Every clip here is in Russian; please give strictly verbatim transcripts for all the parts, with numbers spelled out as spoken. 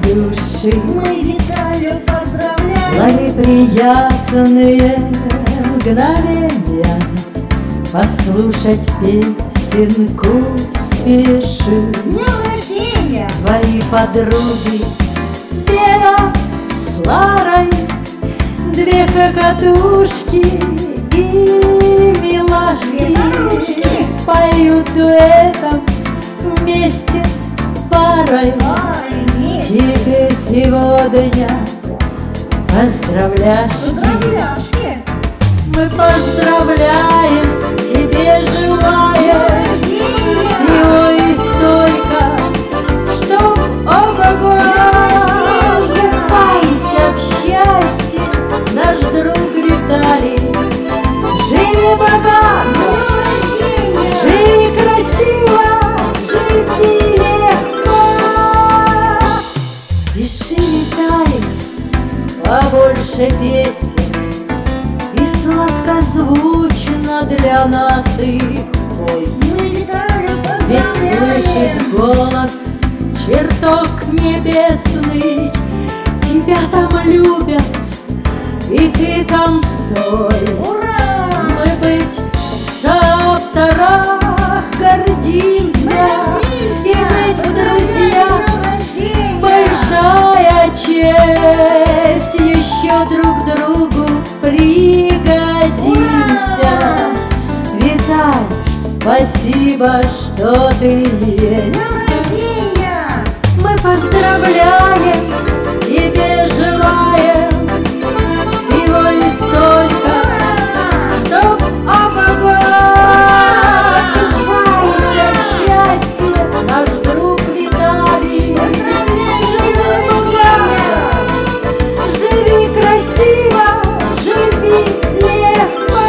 души. Мы Виталию поздравляем. Лови приятные мгновения, послушать песенку спеши. С днем рождения! Твои подруги Вера с Ларой, две кокотушки и милашки, споют дуэтом вместе парой. Ой, вместе. Тебе сегодня поздравляшки. Поздравляшки! Мы поздравляем, тебе желаем всего и столько, чтоб ого-го. Купайся в счастье, наш друг Виталий. Живи богато, живи красиво, живи легко. Пиши, Виталий, побольше песен, и сладкозвучно для нас их пой. Мы Виталию Ведь поздравляем. слышит голос чертог небесный, тебя там любят, и ты там соль. Ура! Мы быть в соавторах гордимся, Гордимся! и быть в друзьях Поздравляем! большая честь. Еще друг другу пригодимся. Виталь, спасибо, что ты есть. Днем рождения! Мы поздравляем, тебе желаем всего и столько, чтоб ого-го. Купайся в счастье, наш друг Виталий. Поздравляем! Живи красиво, живи легко.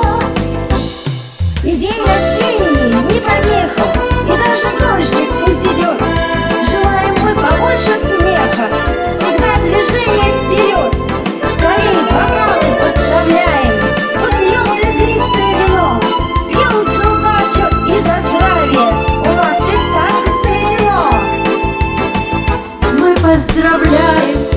И день осенний не помеха, и даже дождик пусть идет. Желаем мы побольше смеха, всегда движение вперед. Скорее бокалы подставляем, пусть льет игристое вино. Пьем за удачу и за здравие, у нас ведь так заведено. Мы поздравляем,